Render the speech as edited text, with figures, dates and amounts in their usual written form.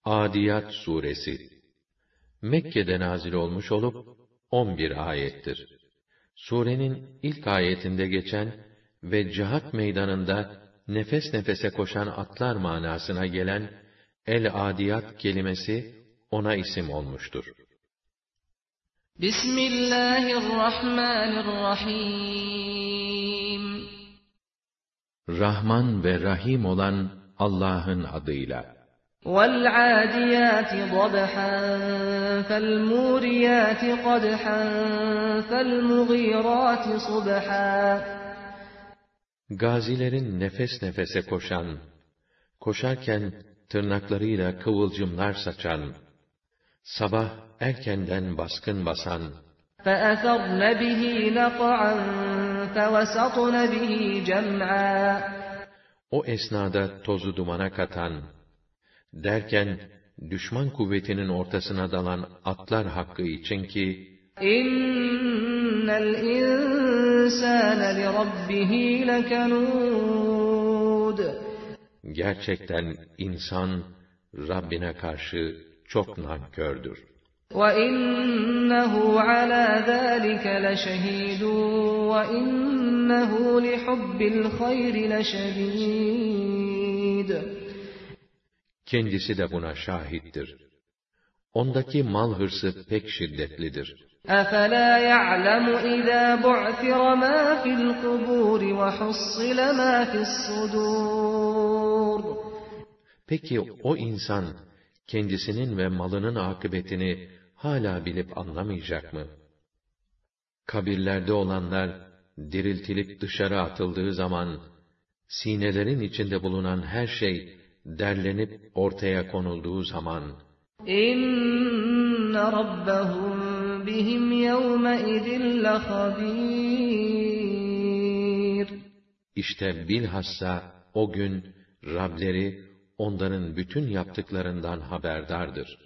Adiyat suresi Mekke'de nazil olmuş olup 11 ayettir. Surenin ilk ayetinde geçen ve cihat meydanında nefes nefese koşan atlar manasına gelen el-adiyat kelimesi ona isim olmuştur. Bismillahirrahmanirrahim. Rahman ve Rahim olan Allah'ın adıyla. وَالْعَادِيَاتِ ضَبْحًا فَالْمُورِيَاتِ قَدْحًا فَالْمُغِيرَاتِ صُبْحًا. Gazilerin nefes nefese koşan, koşarken tırnaklarıyla kıvılcımlar saçan, sabah erkenden baskın basan, فَأَثَرْنَ بِهِ نَقْعًا فَوَسَطْنَ بِهِ جَمْعًا. o esnada tozu dumana katan, derken düşman kuvvetinin ortasına dalan atlar hakkı için ki, İnnel insâne li rabbihi lekanud. Gerçekten insan Rabbine karşı çok nankördür. وَإِنَّهُ عَلَى ذَٰلِكَ لَشَهِيدٌ وَإِنَّهُ لِحُبِّ الْخَيْرِ لَشَدِيدٌ. Kendisi de buna şahittir. Ondaki mal hırsı pek şiddetlidir. أَفَلَا يَعْلَمُ إِذَا بُعْثِرَ مَا فِي الْقُبُورِ وَحُصِّلَ مَا فِي الصُّدُورِ. Peki o insan, kendisinin ve malının akıbetini hala bilip anlamayacak mı? Kabirlerde olanlar, diriltilip dışarı atıldığı zaman, sinelerin içinde bulunan her şey, derlenip ortaya konulduğu zaman, İnne rabbahum bihim yevme idin lehabir. İşte bilhassa o gün Rableri onların bütün yaptıklarından haberdardır.